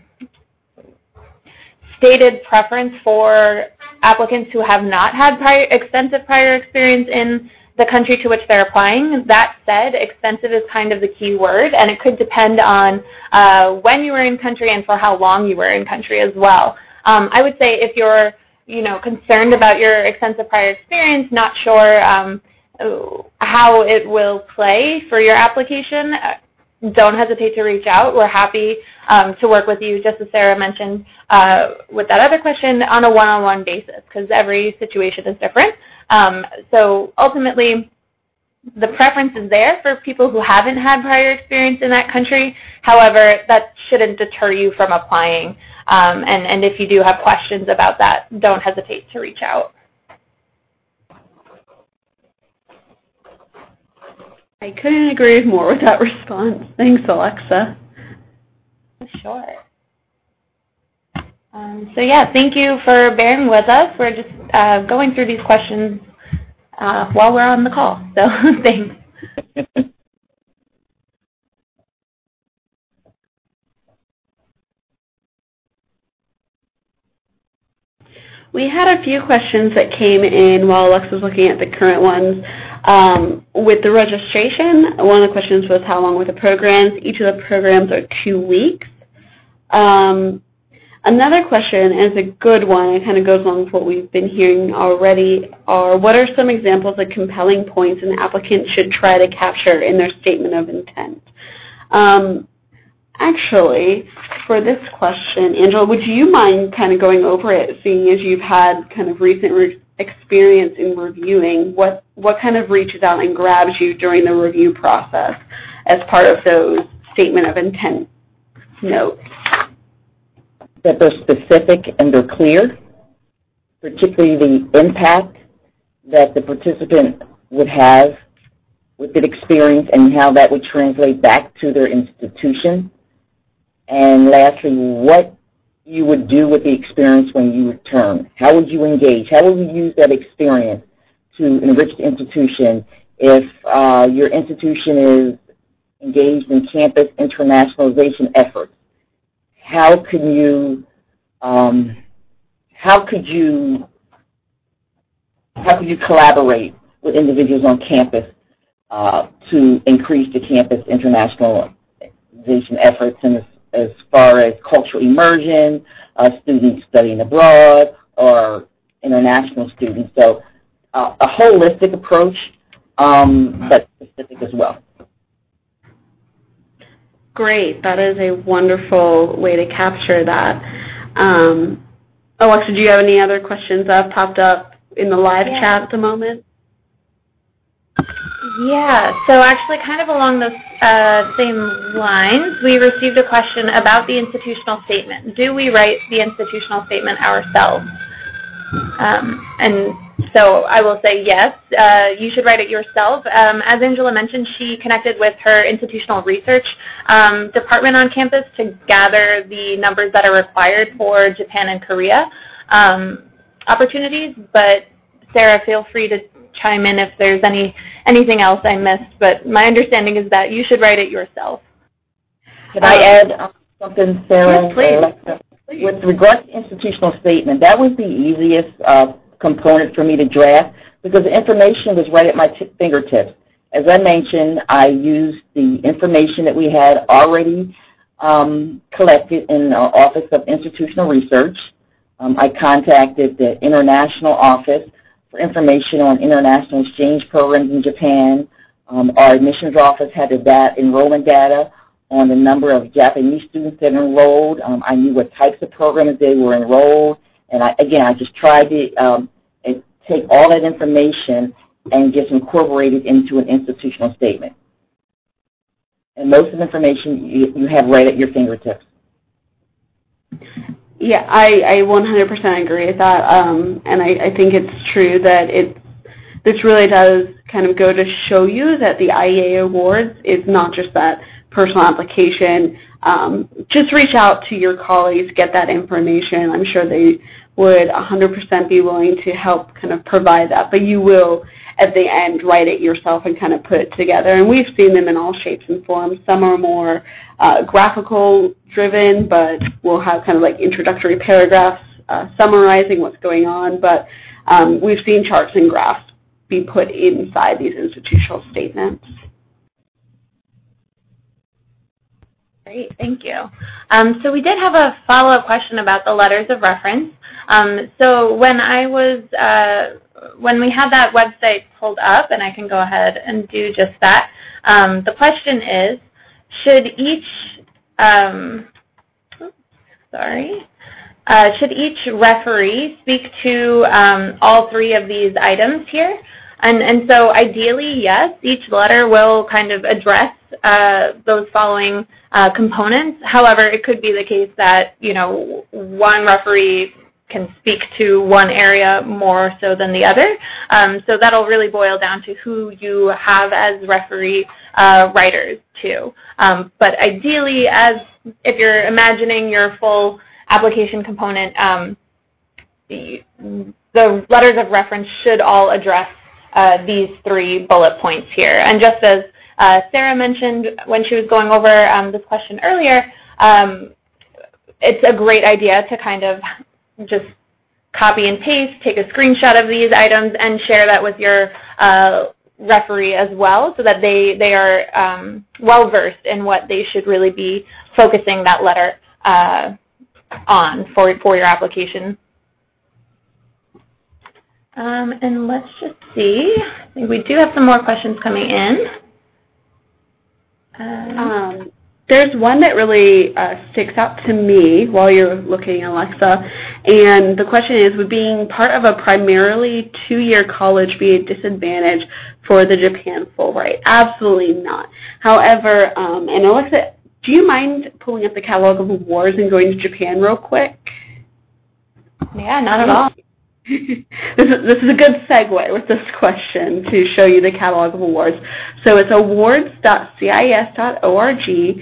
stated preference for applicants who have not had prior, extensive prior experience in the country to which they're applying. That said, extensive is kind of the key word, and it could depend on uh, when you were in country and for how long you were in country as well. Um, I would say if you're, you know, concerned about your extensive prior experience, not sure um, how it will play for your application, don't hesitate to reach out. We're happy um, to work with you, just as Sarah mentioned uh, with that other question, on a one-on-one basis, because every situation is different. Um, so ultimately, the preference is there for people who haven't had prior experience in that country. However, that shouldn't deter you from applying. Um, and, and if you do have questions about that, don't hesitate to reach out. I couldn't agree more with that response. Thanks, Alexa. Sure. Um, so yeah, thank you for bearing with us. We're just uh, going through these questions uh, while we're on the call. So thanks. We had a few questions that came in while Alexa was looking at the current ones. Um, with the registration, one of the questions was how long were the programs. Each of the programs are two weeks. Um, another question, and it's a good one, it kind of goes along with what we've been hearing already, are what are some examples of compelling points an applicant should try to capture in their statement of intent? Um, Actually, for this question, Angela, would you mind kind of going over it, seeing as you've had kind of recent re experience in reviewing, what, what kind of reaches out and grabs you during the review process as part of those statement of intent notes? That they're specific and they're clear, particularly the impact that the participant would have with the experience and how that would translate back to their institution. And lastly, what you would do with the experience when you return. How would you engage? How would you use that experience to enrich the institution if uh, your institution is engaged in campus internationalization efforts, how can you, um, how could you, how could you collaborate with individuals on campus uh, to increase the campus internationalization efforts, and as, as far as cultural immersion, uh, students studying abroad, or international students? So uh, a holistic approach, um, but specific as well. Great. That is a wonderful way to capture that. Um, Alexa, do you have any other questions that have popped up in the live yeah. chat at the moment? Yeah, so actually kind of along those uh, same lines, we received a question about the institutional statement. Do we write the institutional statement ourselves? Um, and so I will say yes, uh, you should write it yourself. Um, as Angela mentioned, she connected with her institutional research um, department on campus to gather the numbers that are required for Japan and Korea um, opportunities. But Sarah, feel free to chime in if there's any anything else I missed. But my understanding is that you should write it yourself. Can I add um, something, Sarah? Yes, please. With regard to institutional statement, that was the easiest uh, component for me to draft because the information was right at my t- fingertips. As I mentioned, I used the information that we had already um, collected in the Office of Institutional Research. Um, I contacted the International Office for information on international exchange programs in Japan. Um, our admissions office had the dat- enrollment data on the number of Japanese students that enrolled. Um, I knew what types of programs they were enrolled. And I, again, I just tried to um, take all that information and just incorporate it into an institutional statement. And most of the information you, you have right at your fingertips. Yeah, I, I one hundred percent agree with that. Um, and I, I think it's true that it, this really does kind of go to show you that the I E A Awards is not just that personal application. Um, just reach out to your colleagues, get that information. I'm sure they would one hundred percent be willing to help kind of provide that, but you will at the end write it yourself and kind of put it together. And we've seen them in all shapes and forms. Some are more uh, graphical driven, but we'll have kind of like introductory paragraphs uh, summarizing what's going on, but um, we've seen charts and graphs be put inside these institutional statements. Great, thank you. Um, so we did have a follow-up question about the letters of reference. Um, so when I was, uh, when we had that website pulled up, and I can go ahead and do just that, um, the question is, should each, um, oops, sorry, uh, should each referee speak to um, all three of these items here? And, and so ideally, yes, each letter will kind of address uh, those following uh, components. However, it could be the case that, you know, one referee can speak to one area more so than the other. Um, so that'll really boil down to who you have as referee uh, writers too. Um, but ideally, as if you're imagining your full application component, um, the, the letters of reference should all address Uh, these three bullet points here. And just as uh, Sarah mentioned when she was going over um, this question earlier, um, it's a great idea to kind of just copy and paste, take a screenshot of these items, and share that with your uh, referee as well so that they, they are um, well-versed in what they should really be focusing that letter uh, on for, for your application. Um, and let's just see. I think we do have some more questions coming in. Um, um, there's one that really uh, sticks out to me while you're looking, Alexa, and the question is, would being part of a primarily two-year college be a disadvantage for the Japan Fulbright? Absolutely not. However, um, and Alexa, do you mind pulling up the catalog of awards and going to Japan real quick? Yeah, not at all. This is, this is a good segue with this question to show you the catalog of awards. So it's awards dot C I S dot org,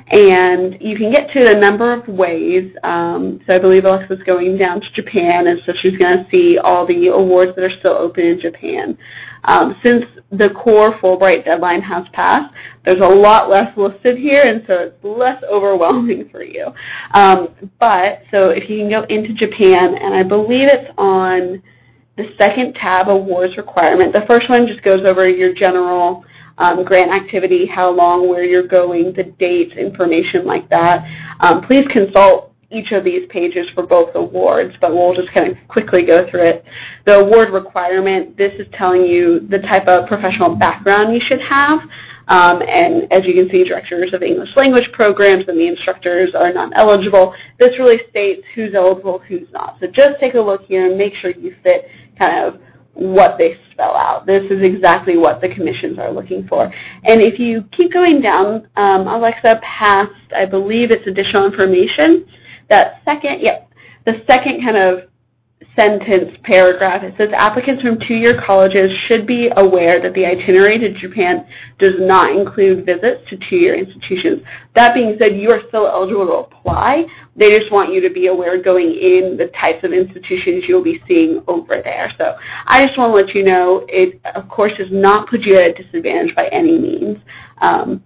And you can get to it a number of ways. Um, so I believe Alexa's going down to Japan, and so she's going to see all the awards that are still open in Japan. Um, since the core Fulbright deadline has passed, there's a lot less listed here, and so it's less overwhelming for you. Um, but, so if you can go into Japan, and I believe it's on the second tab, Awards Requirement. The first one just goes over your general um, grant activity, how long, where you're going, the dates, information like that. Um, please consult each of these pages for both awards, but we'll just kind of quickly go through it. The award requirement, this is telling you the type of professional background you should have. Um, and as you can see, directors of English language programs and the instructors are not eligible. This really states who's eligible, who's not. So just take a look here and make sure you fit kind of what they spell out. This is exactly what the commissions are looking for. And if you keep going down, um, Alexa passed, I believe it's additional information. That second, yep, the second kind of sentence paragraph, it says applicants from two-year colleges should be aware that the itinerary to Japan does not include visits to two-year institutions. That being said, you are still eligible to apply. They just want you to be aware going in the types of institutions you'll be seeing over there. So I just want to let you know, it of course does not put you at a disadvantage by any means. Um,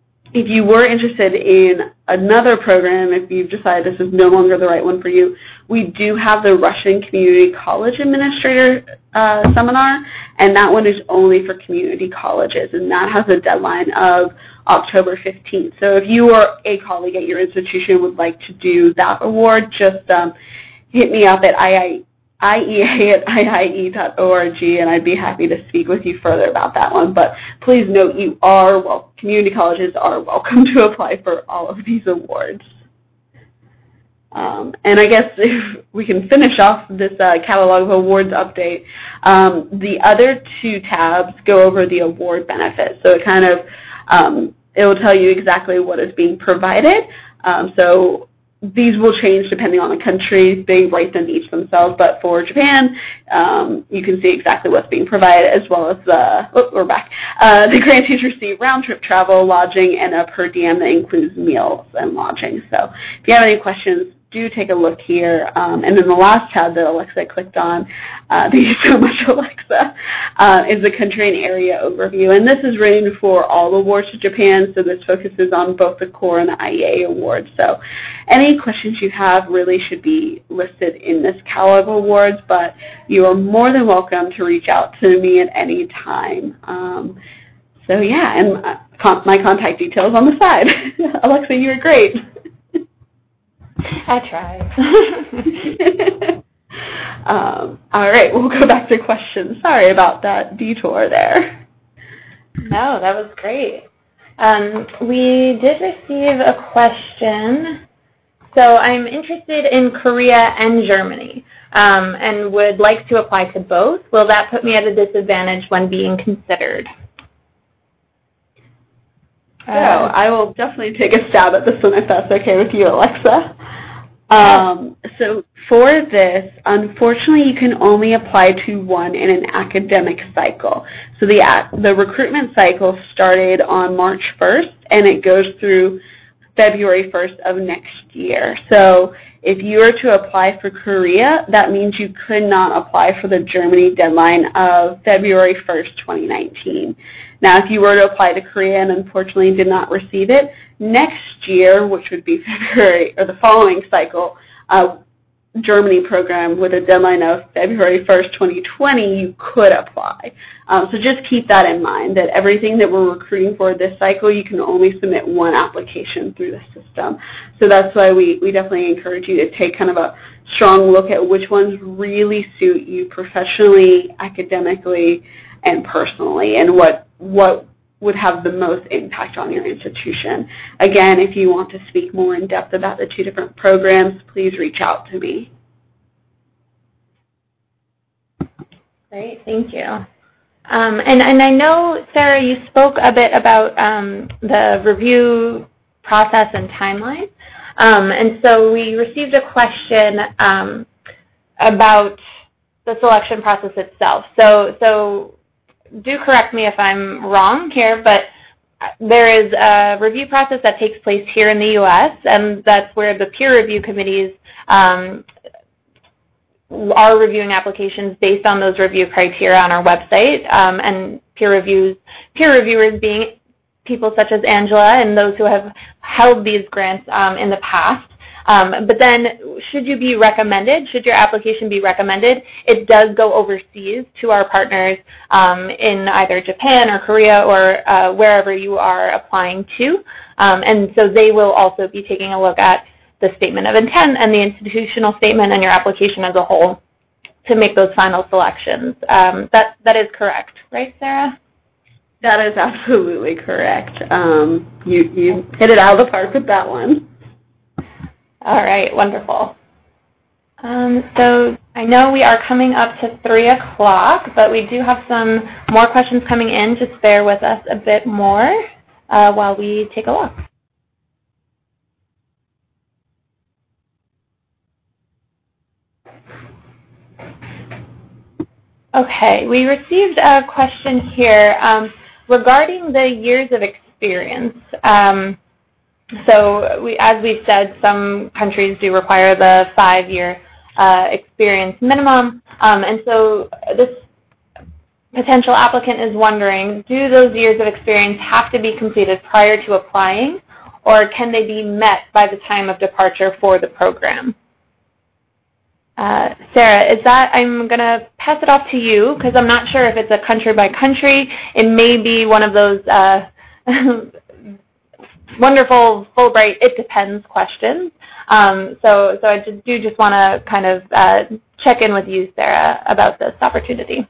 If you were interested in another program, if you've decided this is no longer the right one for you, we do have the Russian Community College Administrator uh, Seminar, and that one is only for community colleges, and that has a deadline of October fifteenth. So if you or a colleague at your institution would like to do that award, just um, hit me up at I E A at I I E dot org, and I'd be happy to speak with you further about that one. But please note, you are, well, community colleges are welcome to apply for all of these awards. Um, and I guess if we can finish off this uh, catalog of awards update, um, the other two tabs go over the award benefits. So it kind of, um, it will tell you exactly what is being provided. Um, so these will change depending on the country. They write them each themselves, but for Japan, um, you can see exactly what's being provided, as well as the, oh, we're back. Uh, the grantees receive round-trip travel, lodging, and a per diem that includes meals and lodging. So if you have any questions, do take a look here. Um, and then the last tab that Alexa clicked on, uh, thank you so much, Alexa, uh, is the country and area overview. And this is written for all awards to Japan, so this focuses on both the core and the I E A awards. So any questions you have really should be listed in this catalog of awards, but you are more than welcome to reach out to me at any time. Um, so yeah, and uh, con my contact details on the side. Alexa, you're great. I tried. um, all right, we'll go back to questions. Sorry about that detour there. No, that was great. Um, we did receive a question. So I'm interested in Korea and Germany um, and would like to apply to both. Will that put me at a disadvantage when being considered? So I will definitely take a stab at this one if that's okay with you, Alexa. Um, so for this, unfortunately, you can only apply to one in an academic cycle. So the, the recruitment cycle started on March first, and it goes through February first of next year. So if you were to apply for Korea, that means you could not apply for the Germany deadline of February first, twenty nineteen. Now, if you were to apply to Korea and unfortunately did not receive it, next year, which would be February, or the following cycle, uh, Germany program with a deadline of February first, twenty twenty, you could apply. Um, so just keep that in mind, that everything that we're recruiting for this cycle, you can only submit one application through the system. So that's why we, we definitely encourage you to take kind of a strong look at which ones really suit you professionally, academically, and personally, and what, what would have the most impact on your institution. Again, if you want to speak more in depth about the two different programs, please reach out to me. Great, thank you. Um, and, and I know, Sarah, you spoke a bit about um, the review process and timeline. Um, and so we received a question um, about the selection process itself. So, so do correct me if I'm wrong here, but there is a review process that takes place here in the U S, and that's where the peer review committees um, are reviewing applications based on those review criteria on our website, um, and peer reviews, peer reviewers being people such as Angela and those who have held these grants um, in the past. Um, but then, should you be recommended, should your application be recommended, it does go overseas to our partners um, in either Japan or Korea or uh, wherever you are applying to. Um, and so they will also be taking a look at the statement of intent and the institutional statement and your application as a whole to make those final selections. Um, that, that is correct, right, Sarah? That is absolutely correct. Um, you, you hit it out of the park with that one. All right, wonderful. Um, so I know we are coming up to three o'clock, but we do have some more questions coming in. Just bear with us a bit more uh, while we take a look. Okay, we received a question here um, regarding the years of experience. Um, So we, as we've said, some countries do require the five-year uh, experience minimum, um, and so this potential applicant is wondering, do those years of experience have to be completed prior to applying, or can they be met by the time of departure for the program? Uh, Sarah, is that, I'm going to pass it off to you, because I'm not sure if it's a country by country. It may be one of those uh, wonderful Fulbright it depends questions. Um, so, so I just, do just want to kind of uh, check in with you, Sarah, about this opportunity.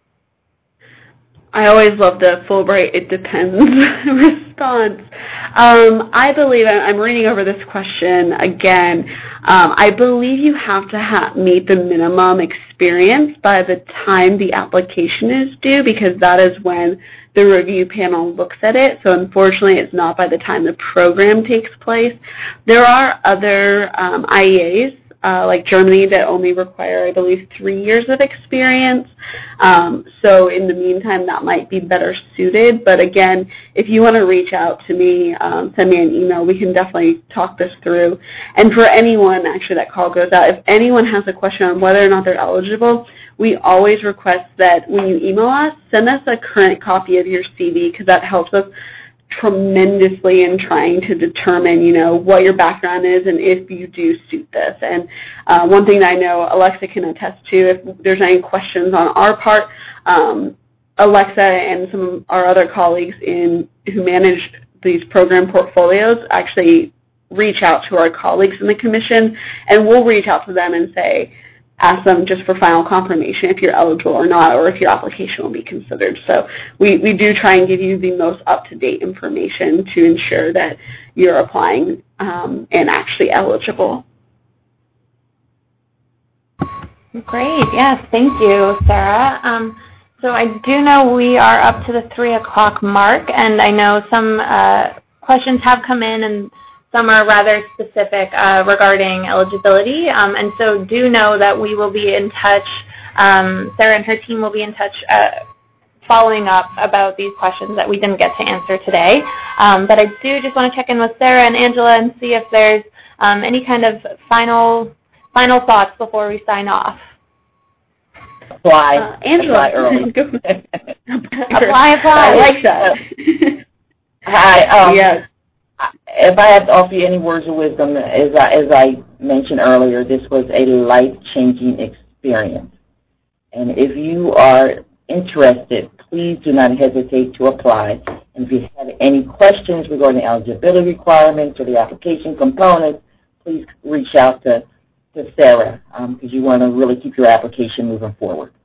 I always love the Fulbright it depends response. Um, I believe, I'm reading over this question again, um, I believe you have to ha meet the minimum experience by the time the application is due, because that is when the review panel looks at it. So unfortunately, it's not by the time the program takes place. There are other um, I E As, uh, like Germany, that only require, I believe, three years of experience. Um, so in the meantime, that might be better suited. But again, if you want to reach out to me, um, send me an email. We can definitely talk this through. And for anyone, actually, that call goes out, if anyone has a question on whether or not they're eligible, we always request that when you email us, send us a current copy of your C V, because that helps us tremendously in trying to determine, you know, what your background is and if you do suit this. And uh, one thing that I know Alexa can attest to, if there's any questions on our part, um, Alexa and some of our other colleagues in who manage these program portfolios actually reach out to our colleagues in the commission, and we'll reach out to them and say, ask them just for final confirmation if you're eligible or not, or if your application will be considered. So we, we do try and give you the most up-to-date information to ensure that you're applying um, and actually eligible. Great. Yes, thank you, Sarah. Um, so I do know we are up to the three o'clock mark, and I know some uh, questions have come in, and some are rather specific uh, regarding eligibility, um, and so do know that we will be in touch. Um, Sarah and her team will be in touch uh, following up about these questions that we didn't get to answer today. Um, but I do just want to check in with Sarah and Angela and see if there's um, any kind of final final thoughts before we sign off. Apply. Uh, Angela. Apply early. apply, apply. I like that. Hi. Um, yes. If I have to offer you any words of wisdom, as I, as I mentioned earlier, this was a life-changing experience. And if you are interested, please do not hesitate to apply. And if you have any questions regarding eligibility requirements or the application components, please reach out to, to Sarah, because um, you want to really keep your application moving forward.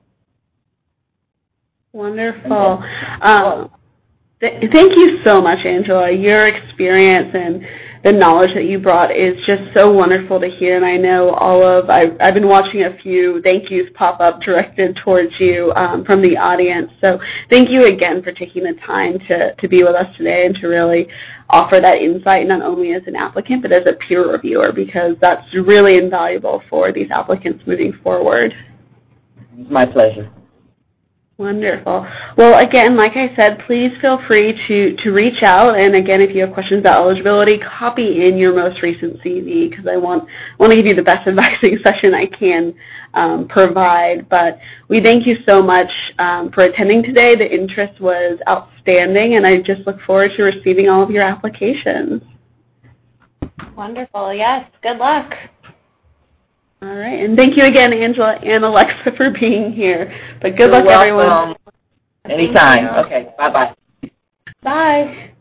Wonderful. Um, Thank you so much, Angela. Your experience and the knowledge that you brought is just so wonderful to hear, and I know all of, I've, I've been watching a few thank yous pop up directed towards you um, from the audience. So thank you again for taking the time to, to be with us today and to really offer that insight, not only as an applicant, but as a peer reviewer, because that's really invaluable for these applicants moving forward. It's my pleasure. Wonderful. Well, again, like I said, please feel free to, to reach out. And again, if you have questions about eligibility, copy in your most recent C V because I want, want to give you the best advising session I can um, provide. But we thank you so much um, for attending today. The interest was outstanding, and I just look forward to receiving all of your applications. Wonderful. Yes. Good luck. All right, and thank you again, Angela and Alexa, for being here. But good You're luck, welcome. everyone. Anytime. Okay, bye-bye. Bye.